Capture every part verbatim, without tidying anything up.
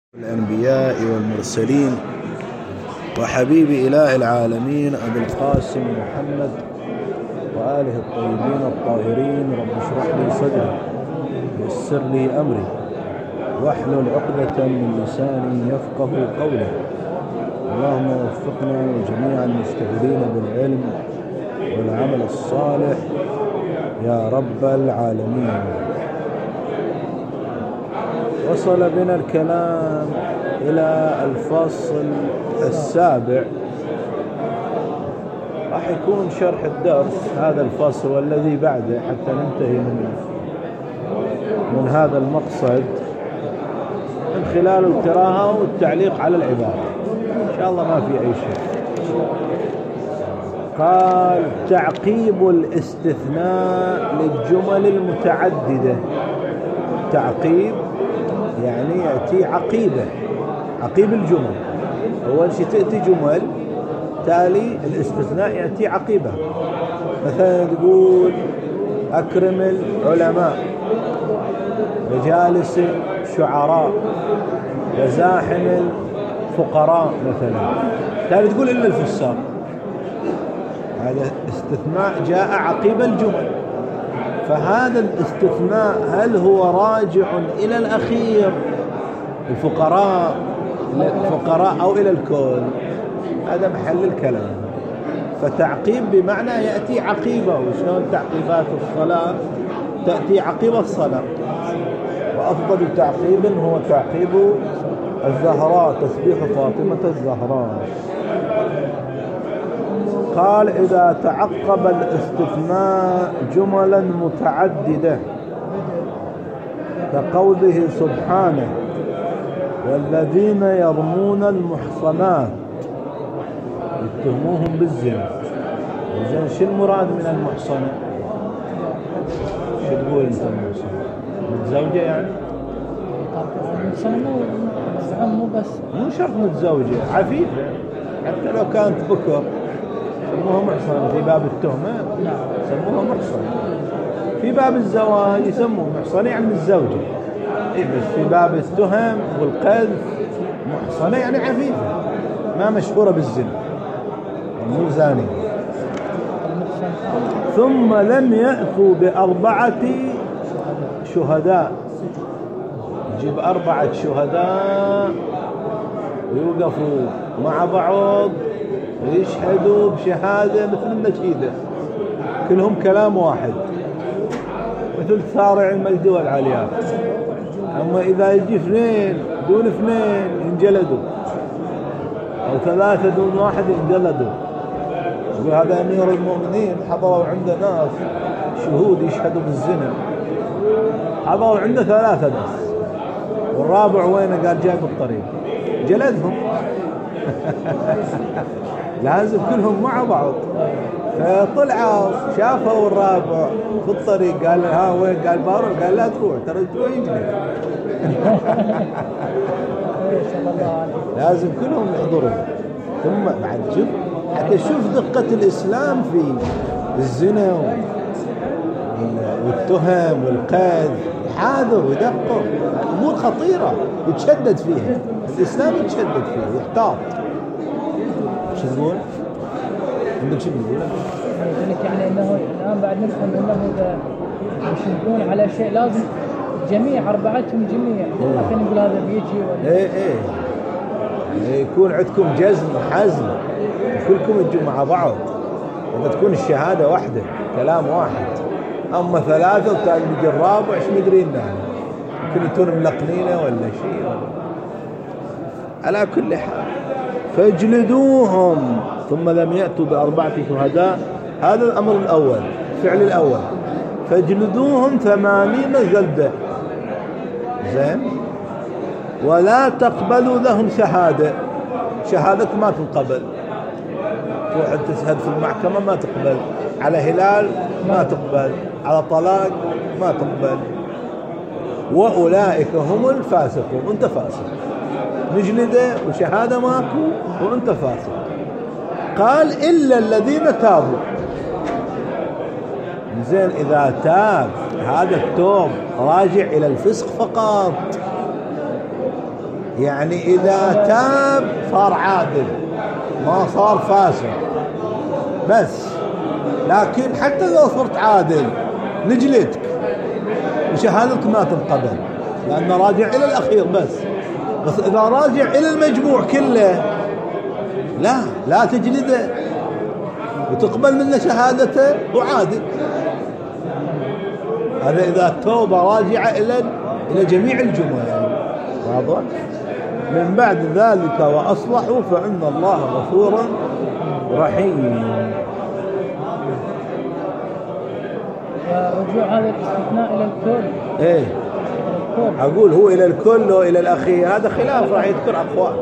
الأنبياء والمرسلين وحبيب إله العالمين أبي القاسم محمد وآله الطيبين الطاهرين. رب اشرح لي صدري ويسر لي أمري واحلل عقدة من لساني يفقه قولي. اللهم وفقنا وجميع المشتغلين بالعلم والعمل الصالح يا رب العالمين. وصل بنا الكلام إلى الفصل السابع، راح يكون شرح الدرس هذا الفصل والذي بعده حتى ننتهي من من هذا المقصد من خلال القراءة والتعليق على العبارة. إن شاء الله ما في أي شيء. قال: تعقيب الاستثناء للجمل المتعددة. تعقيب يعني يأتي عقيبة، عقيب الجمل. أول شيء تأتي جمل تالي الاستثناء يأتي عقيبة. مثلا تقول: أكرم العلماء وجالس الشعراء وزاحم الفقراء مثلا. تالي تقول إلا الفساق. هذا استثناء جاء عقيب الجمل. فهذا الاستثناء هل هو راجع إلى الأخير الفقراء الفقراء أو إلى الكل؟ هذا محل الكلام. فتعقيب بمعنى يأتي عقيبة. وشلون تعقيبات الصلاة تأتي عقيب الصلاة. وأفضل تعقيب هو تعقيب الزهراء، تسبيح فاطمة الزهراء. قال: إذا تعقب الاستثناء جملا متعددة كقوله سبحانه: والذين يرمون المحصنات يتهموهم بالزنا. إذن شو المراد من المحصنة؟ شو تقول أنت المحصنة؟ متزوجة يعني؟ المحصنة مو بس مو شرط متزوجة، عفيفة حتى لو كانت بكر سموها محصنة. في باب التهمة سموها محصنة. في باب الزواج يسموه محصنة يعني الزوجة. إيه بس في باب التهم والقذف محصنة يعني عفيفة ما مشهورة بالزنا، مو زانية. ثم لم يأتوا بأربعة شهداء. يجيب أربعة شهداء ويوقفوا مع بعض ويشهدوا بشهادة مثل النشيدة، كلهم كلام واحد مثل صارع المجد والعليات. أما إذا يجي اثنين دون اثنين ينجلدوا، أو ثلاثة دون واحد ينجلدوا. يقول هذا أمير المؤمنين حضروا عنده ناس شهود يشهدوا بالزنا، حضروا عنده ثلاثة بس، والرابع وينه؟ قال جاي بالطريق، جلدهم. لازم كلهم مع بعض. فطلعوا شافوا الرابع في الطريق، قال ها وين؟ قال بارو. قال لا تروح، ترى تروح يجلد. لازم كلهم يحضروا. ثم بعد شوف حتى شوف دقة الإسلام في الزنا والتهم والقذف، يحاذر ويدقق. أمور خطيرة يتشدد فيها الإسلام، يتشدد فيها، يحتاط. شو تقول؟ عندك شو تقول؟ يعني انه الان بعد نفهم انه اذا يشدون على شيء لازم جميع اربعتهم جميع. لكن نقول هذا بيجي ولا ايه ايه يكون عندكم جزم وحزم كلكم تجوا مع بعض. لما تكون الشهادة واحدة كلام واحد. اما ثلاثة وتالي بيجي الرابع ايش مدري لنا، يمكن يكونوا ملقنينه ولا شيء. على كل حال فاجلدوهم. ثم لم يأتوا بأربعة شهداء. هذا الأمر الأول، فعل الأول. فاجلدوهم ثمانين جلدة. زين. ولا تقبلوا لهم شهادة. شهادة ما تقبل. تروح تشهد في المحكمة ما تقبل، على هلال ما تقبل، على طلاق ما تقبل. وأولئك هم الفاسقون. أنت فاسق، نجلده وشهادة ماكو وأنت فاسق. قال: إلا الذين تابوا. زين. إذا تاب هذا التوب راجع إلى الفسق فقط، يعني إذا تاب صار عادل ما صار فاسق بس. لكن حتى لو صرت عادل نجلدك وشهادتك ما تنقبل لأنه راجع إلى الأخير بس. بس إذا راجع إلى المجموع كله لا لا تجلده وتقبل منه شهادته وعادل. هذا إذا التوبة راجعة إلى إلى جميع الجمل يعني. واضح؟ من بعد ذلك وأصلحوا فإن الله غفور رحيم. ورجوع هذا الاستثناء إلى الكل. إيه أقول هو إلى الكل وإلى الأخير هذا خلاف راح يذكر أقوال.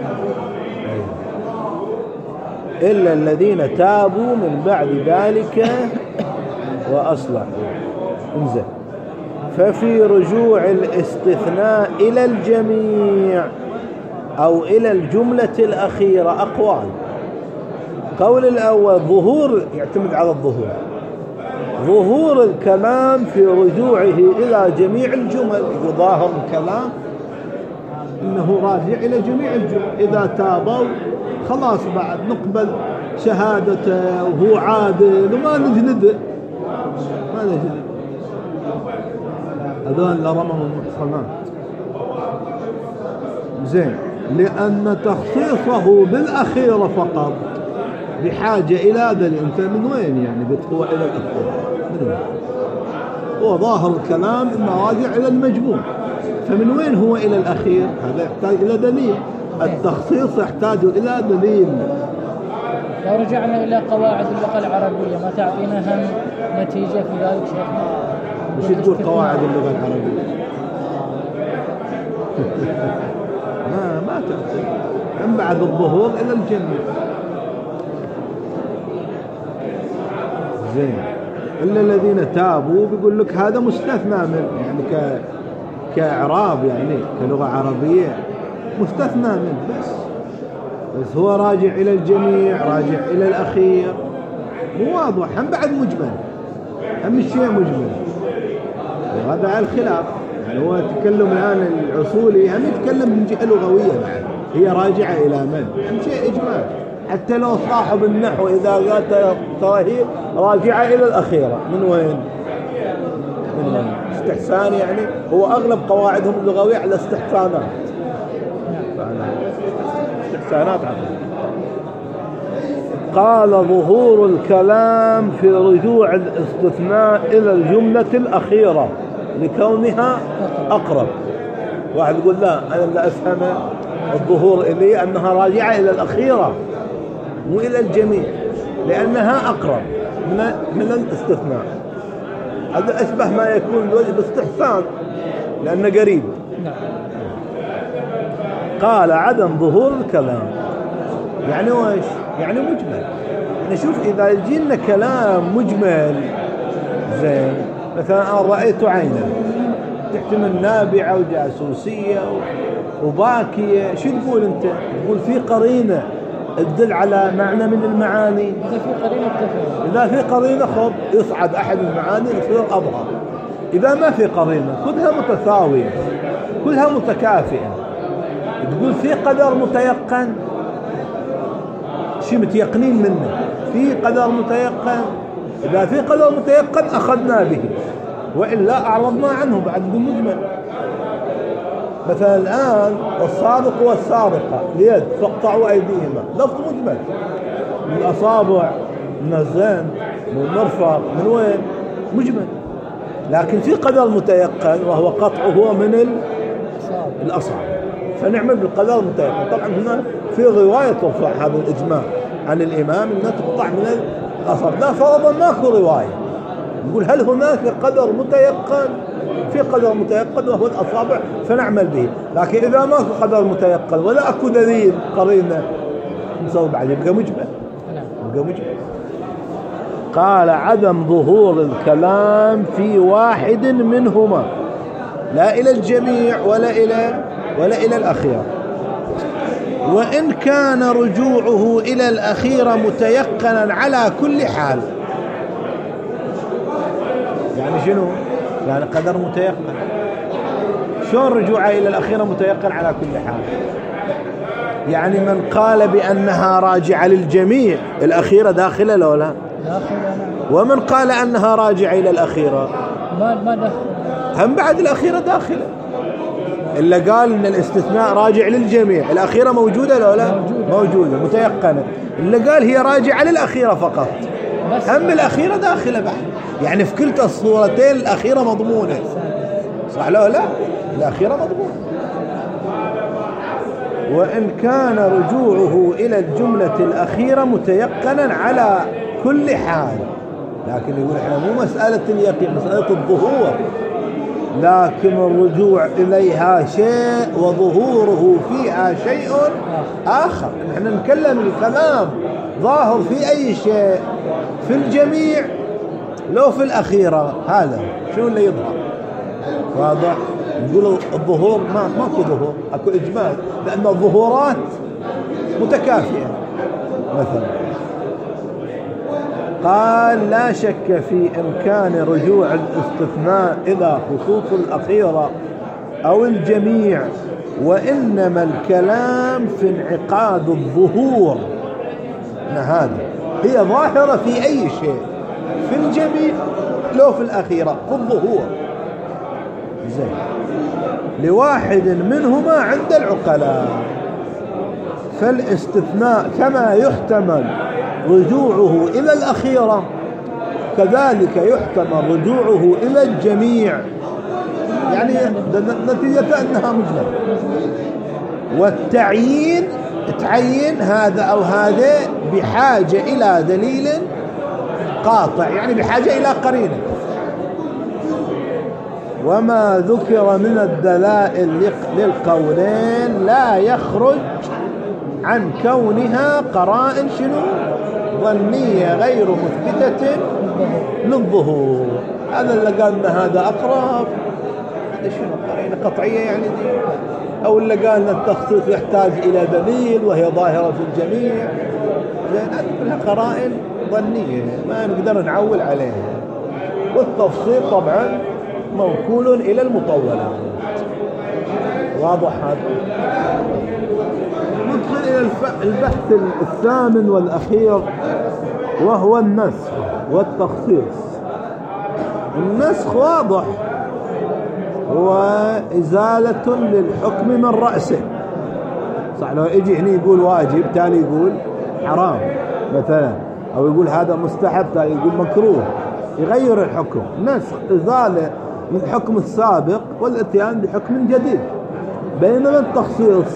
إلا الذين تابوا من بعد ذلك وأصلحوا. انزل. ففي رجوع الاستثناء إلى الجميع أو إلى الجملة الأخيرة أقوال. قول الأول ظهور يعتمد على الظهور، ظهور الكلام في رجوعه إلى جميع الجمل. ظاهر الكلام إنه راجع إلى جميع الجمل. إذا تابوا خلاص بعد نقبل شهادته وهو عادل وما نجلده ما نجلده. هذول اللي رموا المحصنات. زين. لأن تخصيصه بالأخيرة فقط بحاجة إلى دليل. أنت من وين يعني بتقوى إلى الأخير؟ من وين؟ هو ظاهر الكلام إنه راجع إلى المجموع، فمن وين هو إلى الأخير؟ هذا يحتاج إلى دليل. التخصيص يحتاج إلى دليل. لو رجعنا إلى قواعد اللغة العربية ما تعطينا هم نتيجة في ذلك شيخنا؟ وش تقول قواعد اللغة العربية؟ ما ما تعطي. من بعد الظهور إلى الجميع. زين. إلا الذين تابوا بيقول لك هذا مستثنى من يعني ك كإعراب يعني كلغة عربية مستثنى منه بس. بس هو راجع إلى الجميع راجع إلى الأخير مو واضح. هم بعد مجمل هم الشيء مجمل. وهذا على الخلاف يعني. هو يتكلم الآن الأصولي هم يتكلم من جهة لغوية بعد هي راجعة إلى من هم شيء إجمال. حتى لو صاحب النحو إذا قالت ترى هي راجعة إلى الأخيرة من وين؟ من وين؟ استحسان يعني. هو أغلب قواعدهم اللغوية على استحسانات استحسانات عقل. قال ظهور الكلام في رجوع الاستثناء إلى الجملة الأخيرة لكونها أقرب. واحد يقول لا أنا لا أفهم الظهور إلي أنها راجعة إلى الأخيرة مو إلى الجميع لأنها أقرب من من الاستثناء. هذا أشبه ما يكون الوجه باستحسان لأنه قريب. قال عدم ظهور الكلام يعني وإيش؟ يعني مجمل. يعني شوف إذا يجينا كلام مجمل زين مثلا أنا رأيت عينا تحتمل نابعة وجاسوسية وباكية شو تقول أنت؟ تقول في قرينة تدل على معنى من المعاني. إذا في قرينة تفهم. إذا في قرينة خب يصعد أحد المعاني يصير أظهر. إذا ما في قرينة كلها متساوية كلها متكافئة. تقول في قدر متيقن شيء متيقنين منه في قدر متيقن. إذا في قدر متيقن أخذنا به وإلا أعرضنا عنه بعد يقول مجمل. مثلا الآن السارق والسارقة اليد فاقطعوا أيديهما لفظ مجمل من الأصابع من الزين من المرفق من وين مجمل. لكن في قدر متيقن وهو قطعه من الأصابع فنعمل بالقدر المتيقن. طبعا هنا في رواية ترفع هذا الإجماع عن الإمام أنها تقطع من الأصابع. لا فرضا ماكو رواية نقول هل هناك قدر متيقن؟ في قدر متيقن وهو الأصابع فنعمل به. لكن إذا ما في قدر متيقن ولا أكو دليل قرينة نسوي بعد يبقى مجمل يبقى مجمل. قال عدم ظهور الكلام في واحد منهما لا إلى الجميع ولا إلى ولا إلى الأخير. وإن كان رجوعه إلى الأخير متيقنا على كل حال. يعني شنو؟ يعني قدر متيقن. شلون رجوعه إلى الأخيرة متيقن على كل حال؟ يعني من قال بأنها راجعة للجميع الأخيرة داخلة لو لا؟ داخلة. ومن قال أنها راجعة إلى الأخيرة ما ما دخل. هم بعد الأخيرة داخلة. إلا قال إن الاستثناء راجع للجميع الأخيرة موجودة لو لا؟ موجودة, موجودة متيقنة. إلا قال هي راجعة للأخيرة فقط، هم الأخيرة داخلة بعد. يعني في كلتا الصورتين الأخيرة مضمونة، صح لو لا؟ الأخيرة مضمونة. وإن كان رجوعه إلى الجملة الأخيرة متيقنا على كل حال، لكن يقول إحنا مو مسألة اليقين، مسألة الظهور، لكن الرجوع إليها شيء وظهوره فيها شيء آخر. إحنا نتكلم الكلام ظاهر في أي شيء، في الجميع لو في الأخيرة، هذا شو اللي يظهر؟ واضح؟ نقول الظهور ما ماكو ظهور، اكو اجمال، لان الظهورات متكافئه. مثلا قال لا شك في امكان رجوع الاستثناء الى خصوص الاخيره او الجميع، وانما الكلام في انعقاد الظهور. هذا هي ظاهره في اي شيء، في الجميع لو في الاخيره، في الظهور. زين، لواحد منهما عند العقلاء، فالاستثناء كما يحتمل رجوعه إلى الأخيرة كذلك يحتمل رجوعه إلى الجميع، يعني نتيجة أنها مجملة. والتعيين تعين هذا أو هذا بحاجة إلى دليل قاطع، يعني بحاجة إلى قرينة. وما ذكر من الدلائل للقولين لا يخرج عن كونها قرائن شنو؟ ظنية غير مثبتة للظهور. هذا اللي قال ان هذا اقرب، هذا شنو؟ قرينة قطعية يعني دي. او اللي قال ان التخصيص يحتاج الى دليل وهي ظاهرة في الجميع. هذه كلها قرائن ظنية ما نقدر نعول عليها. والتفصيل طبعا موكول إلى المطولات. واضح هذا؟ ندخل إلى البحث الثامن والأخير، وهو النسخ والتخصيص. النسخ واضح، هو إزالة للحكم من رأسه. صح، لو يجي هنا يقول واجب تالي يقول حرام مثلا، أو يقول هذا مستحب تالي يقول مكروه، يغير الحكم. نسخ إزالة من الحكم السابق والاتيان بحكم جديد. بينما التخصيص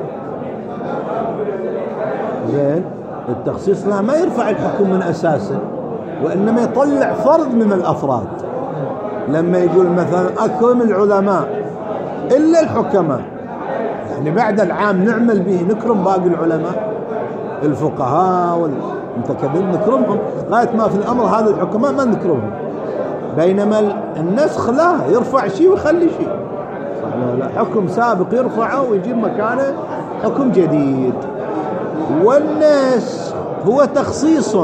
زين، التخصيص لا ما يرفع الحكم من أساسه، وإنما يطلع فرد من الأفراد. لما يقول مثلا أكرم العلماء إلا الحكماء، يعني بعد العام نعمل به نكرم باقي العلماء الفقهاء والمتكلمين نكرمهم، غاية ما في الأمر هذا الحكماء ما نكرمهم. بينما النسخ لا، يرفع شيء ويخلي شيء. لا، حكم سابق يرفعه ويجيب مكانه حكم جديد. والنسخ هو تخصيص،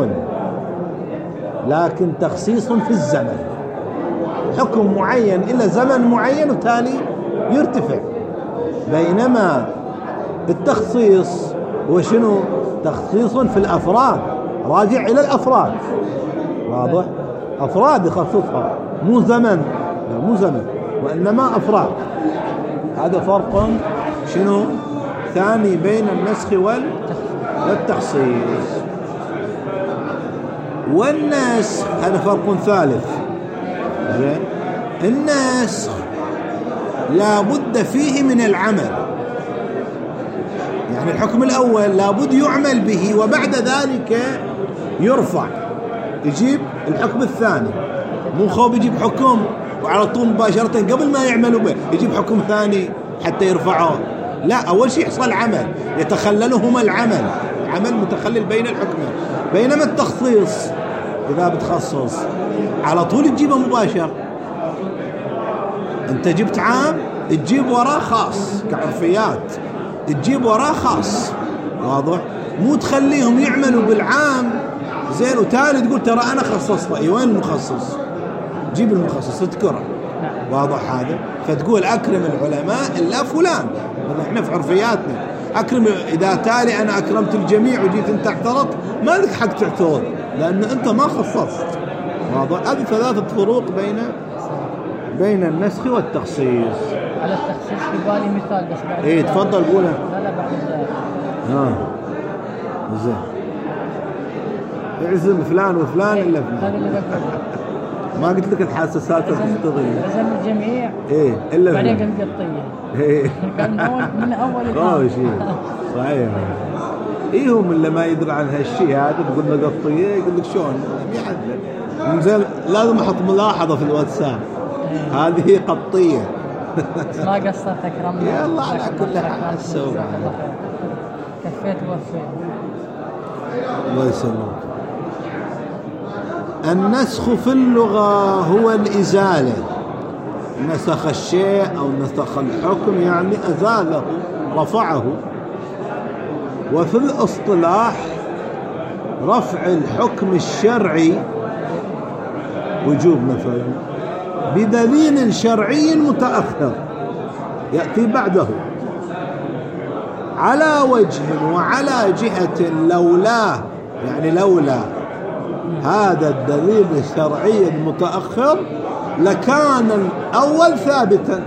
لكن تخصيص في الزمن، حكم معين إلى زمن معين وتالي يرتفع. بينما التخصيص هو شنو؟ تخصيص في الأفراد، راجع إلى الأفراد. واضح؟ أفراد يخصصها، مو زمن، لا مو زمن، وإنما أفراد. هذا فرق شنو ثاني بين النسخ والتخصيص. والنسخ هذا فرق ثالث. النسخ لا بد فيه من العمل، يعني الحكم الأول لا بد يعمل به وبعد ذلك يرفع، يجيب الحكم الثاني. مو خوف يجيب حكم وعلى طول مباشرة قبل ما يعملوا به يجيب حكم ثاني حتى يرفعه. لا، أول شيء يحصل عمل يتخللهما العمل، عمل متخلل بين الحكمين. بينما التخصيص إذا بتخصص على طول تجيبه مباشر. أنت جبت عام تجيب وراه خاص كعرفيات، تجيب وراه خاص. واضح؟ مو تخليهم يعملوا بالعام زين وتالي تقول ترى أنا خصصت. أي وين المخصص؟ جيب المخصص اذكره. واضح هذا؟ فتقول أكرم العلماء إلا فلان، احنا في عرفياتنا أكرم، إذا تالي أنا أكرمت الجميع وجيت أنت اعترضت ما لك حق تعترض لأن أنت ما خصصت. واضح؟ هذه ثلاثة فروق بين بين النسخ والتخصيص. على التخصيص في بالي مثال بس بعد. إيه تفضل قولها. لا لا بعد ذلك. ها زين. اعزم فلان وفلان إيه إلا فلان. هذا اللي بقوله. ما قلت لك الحساسات تشتغل. عزم الجميع. إيه إلا بعدين فلان. قام قطية. إيه. كان من أول من أول خوش صحيح. إيه هم اللي ما يدري عن هالشيء هذا بقول له قطية يقول لك شلون يعدل. زين لازم أحط ملاحظة في الواتساب. هذه هي قطية. ما قصرت أكرمنا. يلا على كل حال السوء. كفيت ووفيت. الله يسلمك. النسخ في اللغة هو الإزالة، نسخ الشيء أو نسخ الحكم يعني أزاله رفعه. وفي الاصطلاح رفع الحكم الشرعي وجوب مثلا بدليل شرعي متأخر يأتي بعده على وجه وعلى جهة لولاه، يعني لولا هذا الدليل الشرعي المتأخر لكان الأول ثابتا.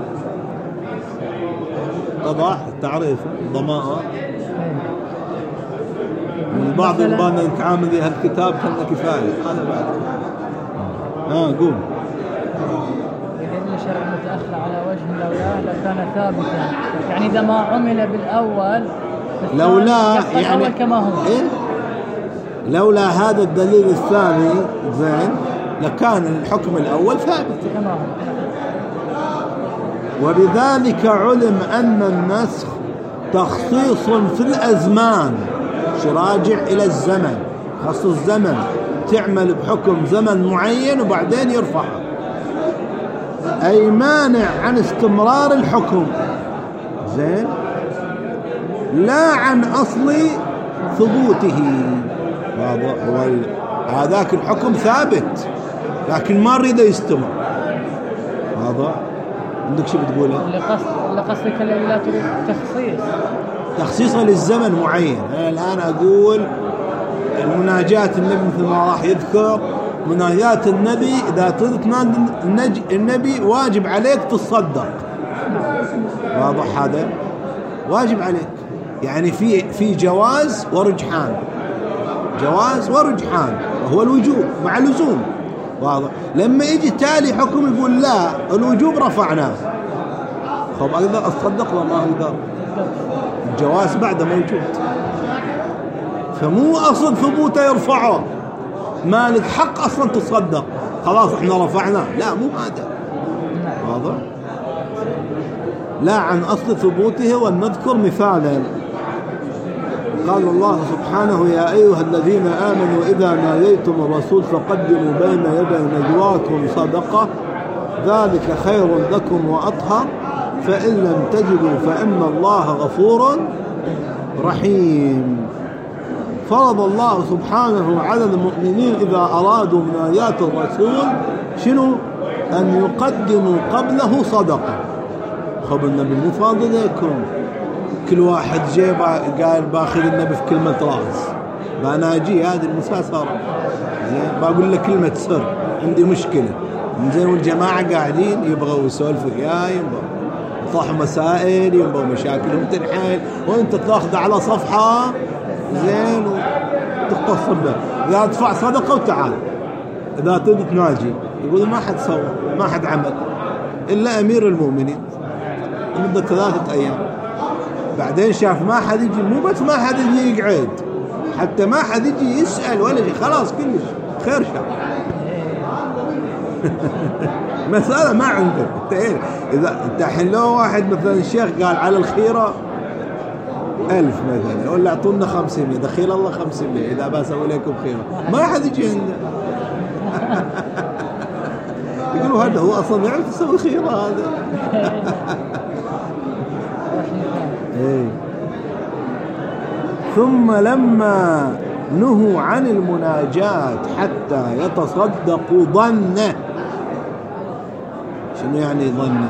طبعا تعريف ضمائر من بعض يبغانا نتعامل ذي هالكتاب كنا كفاية. أنا بعد ها قول. بدليل الشرع المتأخر على وجه لولاه لكان ثابتا، يعني إذا ما عمل بالأول لولا يعني كما هو. إيه؟ لولا هذا الدليل الثاني زين لكان الحكم الأول ثابت كما هو. وبذلك علم أن النسخ تخصيص في الأزمان، راجع إلى الزمن، خص الزمن تعمل بحكم زمن معين وبعدين يرفعه، أي مانع عن استمرار الحكم زين لا عن أصل ثبوته. هذاك الحكم ثابت لكن ما نريده يستمر. واضح؟ عندك شو بتقوله؟ اللي قصد اللي قصدك اللي لا تريد تخصيص تخصيصا للزمن معين. أنا الآن أقول المناجات النبي مثل ما راح يذكر مناجات النبي إذا تريد تناجي النبي واجب عليك تصدق. واضح هذا؟ واجب عليك يعني في في جواز ورجحان، جواز ورجحان وهو الوجوب مع اللزوم. واضح؟ لما يجي تالي حكم يقول لا الوجوب رفعناه، طب أقدر أصدق ولا ما أقدر؟ الجواز بعده موجود، فمو أصل ثبوته يرفعه، ما لك حق أصلا تصدق، خلاص احنا رفعناه، لا مو هذا. واضح؟ لا عن أصل ثبوته. ولنذكر مثالا. قال الله سبحانه يا أيها الذين آمنوا إذا ناجيتم الرسول فقدموا بين يدي نجواكم صدقة ذلك خير لكم وأطهر فإن لم تجدوا فإن الله غفور رحيم. فرض الله سبحانه على المؤمنين إذا أرادوا مناجاة الرسول شنو؟ أن يقدموا قبله صدقة. خب النبي مو فاضي لكم كل واحد جيب قال باخذ النبي في كلمة راس بناجي هذه المساسرة زين بقول لك كلمة سر عندي مشكلة زين والجماعة قاعدين يبغوا يسولفوا وياي يبغوا يطرحوا مسائل يبغوا مشاكلهم تنحل وانت تاخذ على صفحة زين وتختصر به. إذا تدفع صدقة وتعال إذا تبي تناجي يقول ما حد سوى ما حد عمل إلا أمير المؤمنين مدة ثلاثة أيام. بعدين شاف ما حد يجي، مو بس ما حد يجي يقعد حتى ما حد يجي يسأل ولا شيء، خلاص كلش خير شر. مسألة ما عندك إذا أنت الحين لو واحد مثلا الشيخ قال على الخيرة ألف مثلا ولا أعطونا خمسمية دخيل الله خمسمية إذا بسوي لكم خيرة ما حد يجي عنده. يقولوا هذا هو أصلا يعرف يسوي خيرة هذا. إيه. ثم لما نهوا عن المناجاة حتى يتصدقوا ظنه شنو يعني ظن؟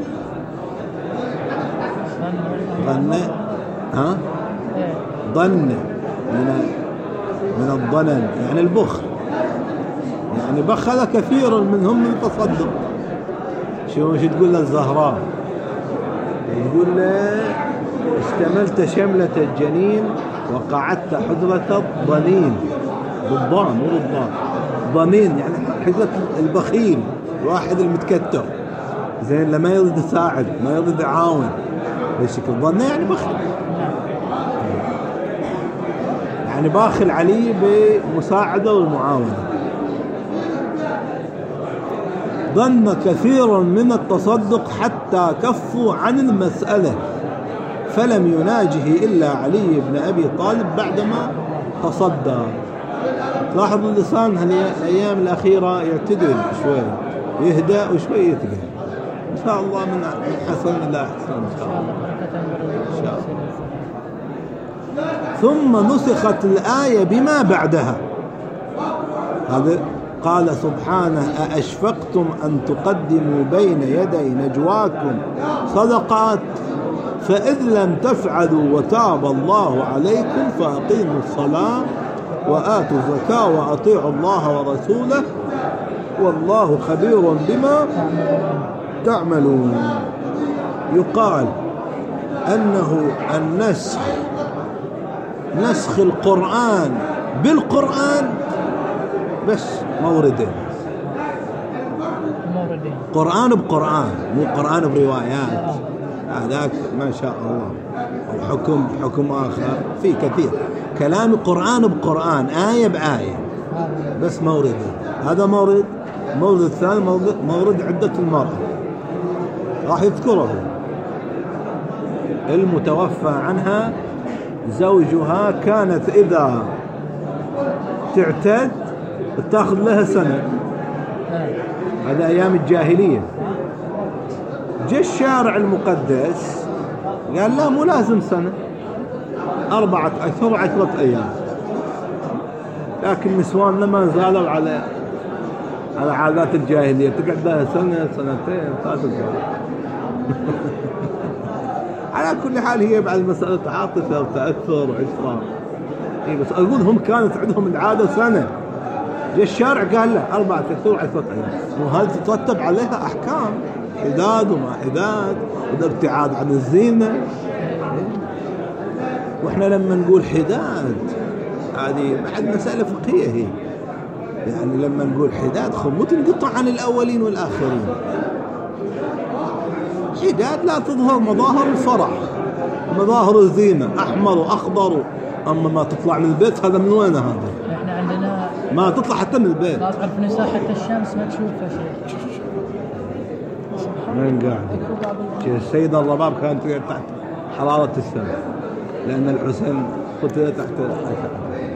ظن ها؟ ظن من من الظنن يعني البخل، يعني بخل كثير منهم من التصدق. شو شو تقول للزهراء؟ تقول له اشتملت شملة الجنين وقعدت حجرة الضنين، بالضان مو بالضان، ضنين يعني حجرة البخيل، الواحد المتكتر زين، لما يريد يساعد ما يريد يعاون بشكل ظن يعني بخل، يعني باخل عليه بمساعدة والمعاونة. ظن كثير من التصدق حتى كفوا عن المسألة فلم يناجه إلا علي بن أبي طالب بعدما تصدى. لاحظ اللسان هالأيام الأخيرة يعتدل شوي، يهدأ وشوي يثقل إن شاء الله، من حسن إلى أحسن إن شاء الله. إن شاء الله. ثم نسخت الآية بما بعدها. هذا قال سبحانه أأشفقتم أن تقدموا بين يدي نجواكم صدقات فإذ لم تفعلوا وتاب الله عليكم فأقيموا الصلاة وآتوا الزكاة وأطيعوا الله ورسوله والله خبير بما تعملون. يقال أنه النسخ نسخ القرآن بالقرآن بس موردين، قرآن بقرآن مو قرآن بروايات، هذاك ما شاء الله، الحكم حكم آخر في كثير، كلام قرآن بقرآن آية بآية بس موردين. هذا مورد، مورد الثاني مورد, مورد عدة المرأة راح يذكره، المتوفى عنها زوجها كانت إذا تعتد تاخذ لها سنة، هذا أيام الجاهلية. جاء الشارع المقدس قال لا مو لازم سنة، أربعة أشهر عشرة أيام، لكن نسواننا ما زالوا على على عادات الجاهلية، تقعد لها سنة سنتين ثلاثة سنوات. على كل حال هي بعد مسألة عاطفة وتأثر وعشرة، إيه بس أقول هم كانت عندهم العادة سنة، جاء الشارع قال له أربعة أشهر عشرة أيام، وهذه تترتب عليها أحكام حداد وما حداد والابتعاد عن الزينة. وإحنا لما نقول حداد هذه بعد مسألة فقهية هي، يعني لما نقول حداد خمو تنقطع عن الأولين والآخرين. حداد لا تظهر مظاهر الفرح مظاهر الزينة، أحمر وأخضر، أما ما تطلع من البيت هذا من وين؟ هذا إحنا عندنا ما تطلع حتى من البيت، لا تعرف نساء حتى الشمس ما تشوفها شيء. وين قاعد؟ السيدة الرباب كانت تقعد تحت حرارة الشمس لأن الحسين قتل تحت الحشرة.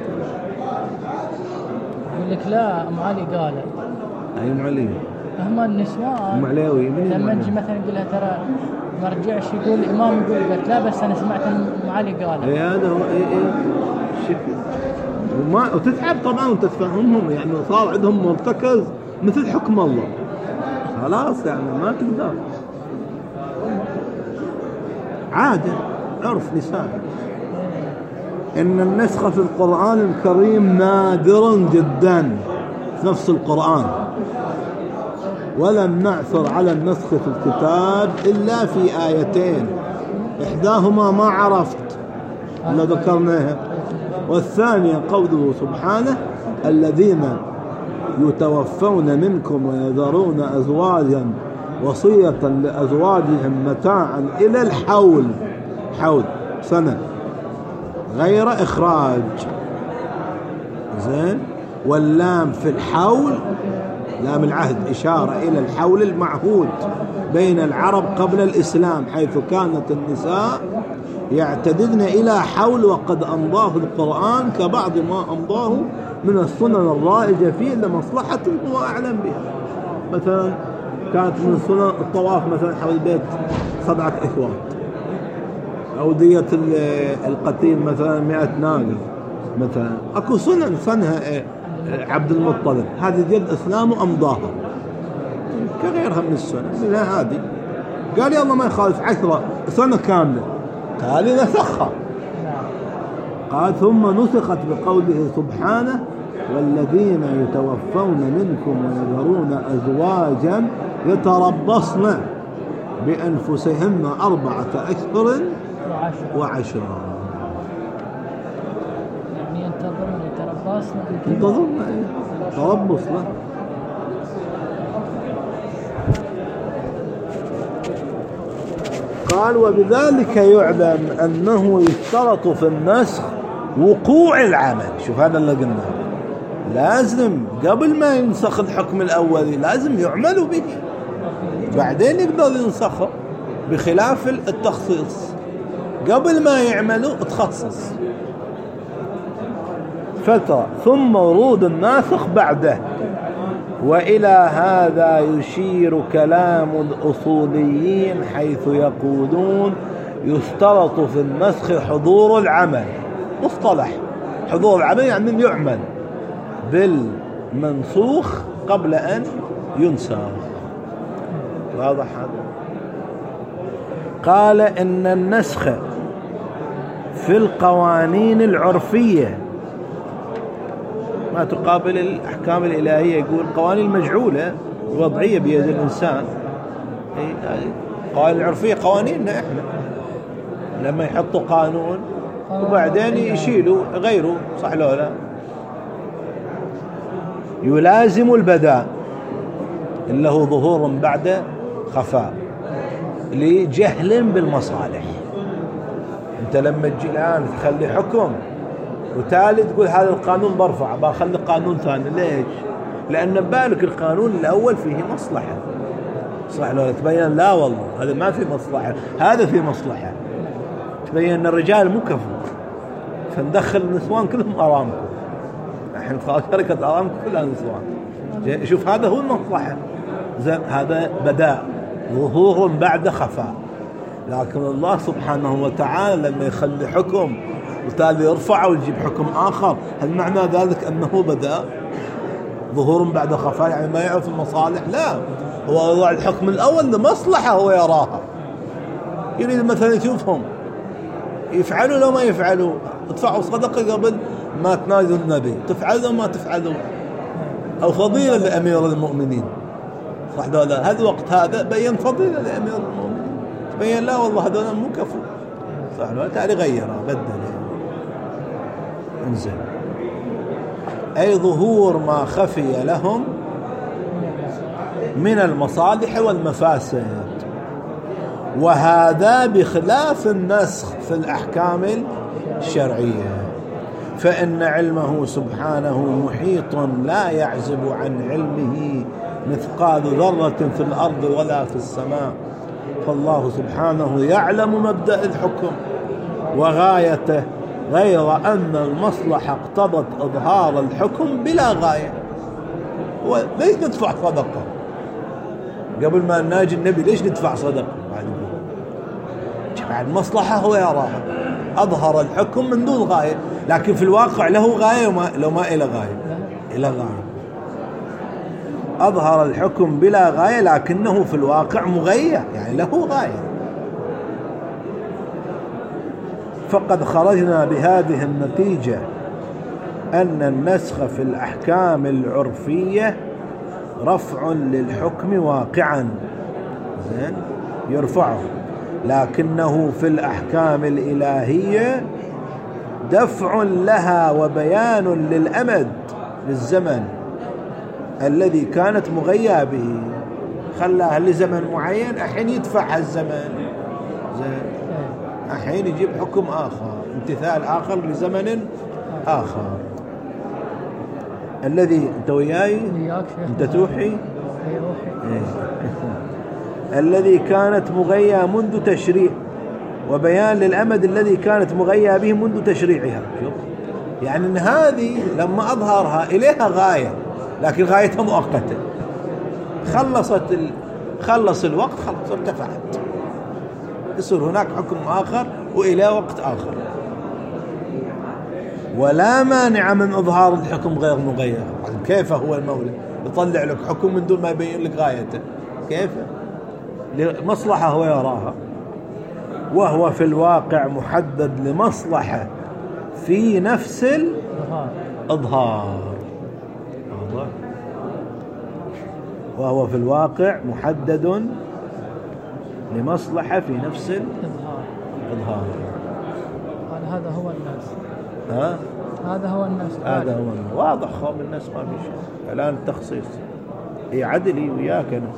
يقول لك لا أم علي قال. أي أم علي؟ هم النسوان أم عليوي لما نجي مثلا نقول لها ترى ما رجعش، يقول الإمام يقول قالت لا بس أنا سمعت أم علي قال. إي هذا هو إي إي شكل وما وتتعب طبعا وتتفهمهم، يعني صار عندهم مرتكز مثل حكم الله، خلاص يعني ما تقدر، عادة عرف نساء. إن النسخ في القرآن الكريم نادر جدا في نفس القرآن، ولم نعثر على النسخ في الكتاب إلا في آيتين، إحداهما ما عرفت إلا ذكرناها، والثانية قوله سبحانه الذين يتوفون منكم ويذرون أزواجا وصية لأزواجهم متاعا إلى الحول، حول سنة غير إخراج، زين. واللام في الحول لام العهد إشارة إلى الحول المعهود بين العرب قبل الإسلام، حيث كانت النساء يعتددن إلى حول، وقد أمضاه القرآن كبعض ما أمضاه من السنن الرائجة فيه لمصلحة هو أعلم بها. مثلا كانت من سنن الطواف مثلا حول البيت سبعة إخوات، أو دية القتيل مثلا مئة ناقة مثلا، أكو سنن سنها عبد المطلب، هذه جد إسلامه أمضاها. كغيرها من السنة منها هذه. قال يلا ما يخالف عشرة سنة كاملة، هذه نسخها. قال ثم نسخت بقوله سبحانه والذين يتوفون منكم ويذرون أزواجا يتربصن بأنفسهن أربعة أشهر وعشرة. يعني ينتظرون يتربصن ينتظرون تربص له. قال وبذلك يعلم أنه يشترط في النسخ وقوع العمل. شوف هذا اللي قلناه، لازم قبل ما ينسخ الحكم الأولي لازم يعملوا به، بعدين يقدر ينسخه، بخلاف التخصيص قبل ما يعملوا تخصص فترة ثم ورود الناسخ بعده. وإلى هذا يشير كلام الأصوليين حيث يقولون يشترط في النسخ حضور العمل. مصطلح حضور العمل يعني يعمل بالمنسوخ قبل أن ينسخ. واضح هذا؟ قال إن النسخ في القوانين العرفية ما تقابل الأحكام الإلهية. يقول القوانين المجعولة وضعية بيد الإنسان، القوانين العرفية قوانيننا إحنا لما يحطوا قانون وبعدين يشيلوا غيره، صح لو لا؟ يلازم البداء اللي هو ظهور بعد خفاء لجهل بالمصالح. انت لما تجي الآن تخلي حكم وتالي تقول هذا القانون برفع بخلي قانون ثاني، ليش؟ لأن بالك القانون الأول فيه مصلحة، صح لو تبين لا والله هذا ما في مصلحة، هذا في مصلحة، تبين أن الرجال مو كفو فندخل النسوان كلهم أرامكو، الحين شركة أرامكو كلها نسوان. شوف هذا هو المصلحة، زين هذا بداء ظهور بعد خفاء. لكن الله سبحانه وتعالى لما يخلي حكم وتالي يرفعه ويجيب حكم آخر، هل معنى ذلك أنه بدأ ظهور بعد خفاء يعني ما يعرف المصالح؟ لا، هو وضع الحكم الأول لمصلحة هو يراها، يريد مثلا يشوفهم يفعلوا لو ما يفعلوا، ادفعوا صدقة قبل ما تنازل النبي، تفعلوا ما تفعلوا، أو فضيلة لأمير المؤمنين، صح لا؟ هذا وقت هذا بين فضيلة لأمير المؤمنين، تبين لا والله هذول مو كفو، صح لا؟ تعالي غيره بدل انزل، أي ظهور ما خفي لهم من المصالح والمفاسد. وهذا بخلاف النسخ في الأحكام الشرعية، فإن علمه سبحانه محيط لا يعزب عن علمه مثقال ذرة في الأرض ولا في السماء. فالله سبحانه يعلم مبدأ الحكم وغايته، غير أن المصلحة اقتضت إظهار الحكم بلا غاية. ليش ندفع صدقة قبل ما ناجي النبي؟ ليش ندفع صدقة؟ بعد المصلحة هو يراها، أظهر الحكم من دون غاية، لكن في الواقع له غاية وما لو ما إلى غاية، إلى غاية. أظهر الحكم بلا غاية لكنه في الواقع مغير، يعني له غاية. فقد خرجنا بهذه النتيجة أن النسخ في الأحكام العرفية رفع للحكم واقعا، زين يرفعه، لكنه في الأحكام الإلهية دفع لها وبيان للأمد، للزمن الذي كانت مغيّة به، خلاها لزمن معين، الحين يدفع الزمن، زين الحين يجيب حكم آخر، امتثال آخر لزمن آخر. الذي انت وياي انت توحي الذي كانت مغيّة منذ تشريع، وبيان للأمد الذي كانت مغيّة به منذ تشريعها. يعني ان هذه لما أظهرها إليها غاية، لكن غايتها مؤقتة، خلصت ال... خلص الوقت، خلص ارتفعت، يصير هناك حكم آخر وإلى وقت آخر. ولا مانع من إظهار الحكم غير مغير. كيف هو المولى يطلع لك حكم من دون ما يبين لك غايته؟ كيف لمصلحة هو يراها، وهو في الواقع محدد لمصلحة في نفس الإظهار. وهو في الواقع محدد لمصلحة في نفس الإظهار. هذا هو الناس. ها؟ هذا هو الناس. هذا هو الناس. واضح خام الناس ما في شيء. الآن التخصيص هي عدلي وياك أنا.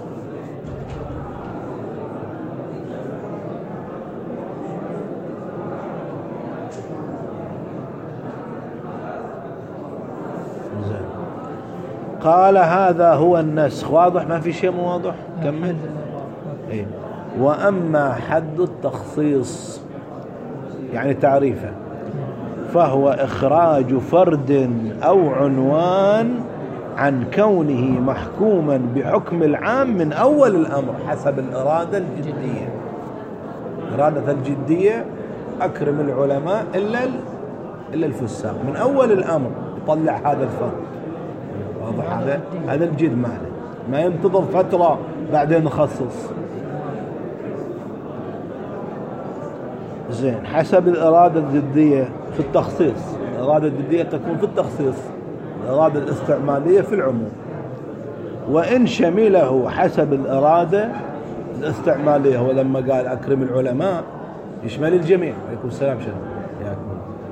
قال هذا هو النسخ. واضح ما في شيء مو واضح؟ كمل. إيه. وأما حد التخصيص يعني تعريفه فهو إخراج فرد أو عنوان عن كونه محكوما بحكم العام من أول الأمر حسب الإرادة الجدية. إرادة الجدية أكرم العلماء إلا إلا الفساق، من أول الأمر يطلع هذا الفرد. واضح؟ هذا هذا الجد معنى ما ينتظر فترة بعدين نخصص. زين. حسب الإرادة الجدية في التخصيص. الإرادة الجدية تكون في التخصيص، الإرادة الاستعمالية في العموم. وإن شمله حسب الإرادة الاستعمالية، هو لما قال أكرم العلماء يشمل الجميع. عليكم السلام شنو ياكم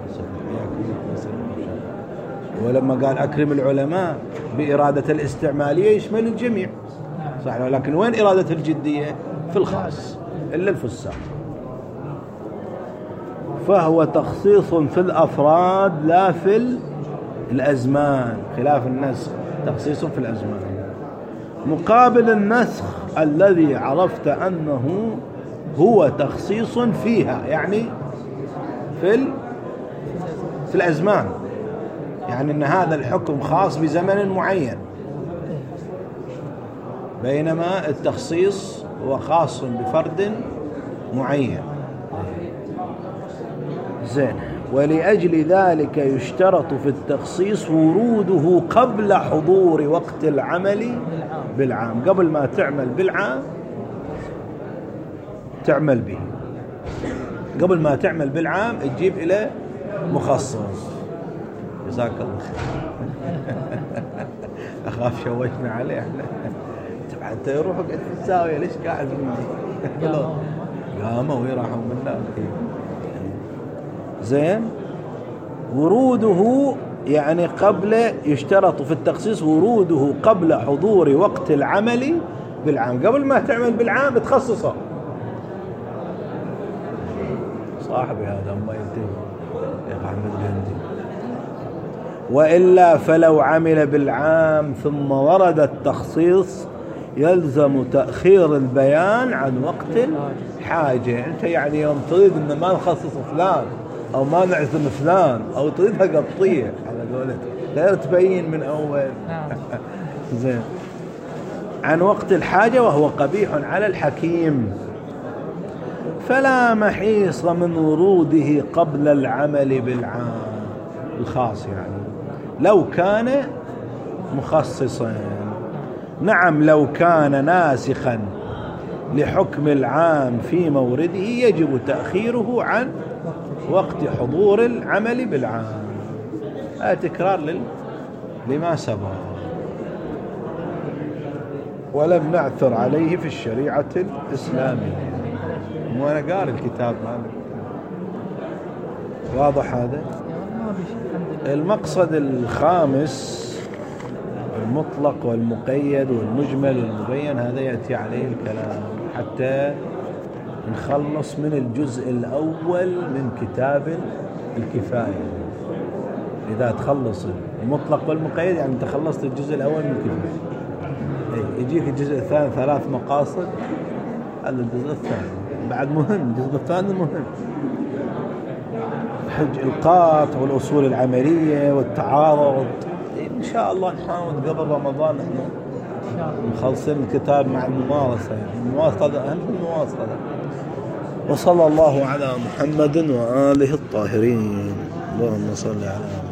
ولما قال أكرم العلماء بإرادة الاستعمالية يشمل الجميع، صح؟ لكن وين إرادة الجدية؟ في الخاص إلا الفساق. فهو تخصيص في الأفراد لا في الأزمان، خلاف النسخ تخصيص في الأزمان. مقابل النسخ الذي عرفت أنه هو تخصيص فيها، يعني في في الأزمان، يعني أن هذا الحكم خاص بزمن معين، بينما التخصيص هو خاص بفرد معين. زين. ولأجل ذلك يشترط في التخصيص وروده قبل حضور وقت العمل بالعام. قبل ما تعمل بالعام تعمل به، قبل ما تعمل بالعام تجيب إلى مخصص. جزاك الله خير. أخاف شوشنا عليه احنا. طبعا أنت يروح قاعد في الزاوية ليش قاعد مني؟ قاموا ويراحوا منا. زين. وروده يعني قبل، يشترط في التخصيص وروده قبل حضور وقت العمل بالعام. قبل ما تعمل بالعام تخصصه. صاحبي هذا ما ينتهي يا أحمد جندي. وإلا فلو عمل بالعام ثم ورد التخصيص يلزم تأخير البيان عن وقت الحاجة. أنت يعني يوم تريد أن ما نخصص فلان أو ما نعزم فلان أو تريدها قطية على قولتك، غير تبين من أول. زين. عن وقت الحاجة وهو قبيح على الحكيم، فلا محيص من وروده قبل العمل بالعام الخاص، يعني لو كان مخصصا. نعم لو كان ناسخا لحكم العام في مورده يجب تأخيره عن وقت حضور العمل بالعام. هذا تكرار لل... لما سبق، ولم نعثر عليه في الشريعة الإسلامية. وأنا قارئ الكتاب مالك. واضح هذا؟ المقصد الخامس المطلق والمقيد والمجمل والمبين، هذا يأتي عليه الكلام حتى نخلص من الجزء الأول من كتاب الكفاية. إذا تخلص المطلق والمقيد يعني أنت خلصت الجزء الأول من الكفاية، يجيك الجزء الثاني ثلاث مقاصد. هذا الجزء الثاني بعد مهم، الجزء الثاني مهم، حج القاط والأصول العملية والتعارض. إن شاء الله نحاول قبل رمضان نحن مخلصين الكتاب مع الممارسة، يعني المواصلة أهم من المواصلة. وصلى الله على محمد وآله الطاهرين. اللهم صل على محمد.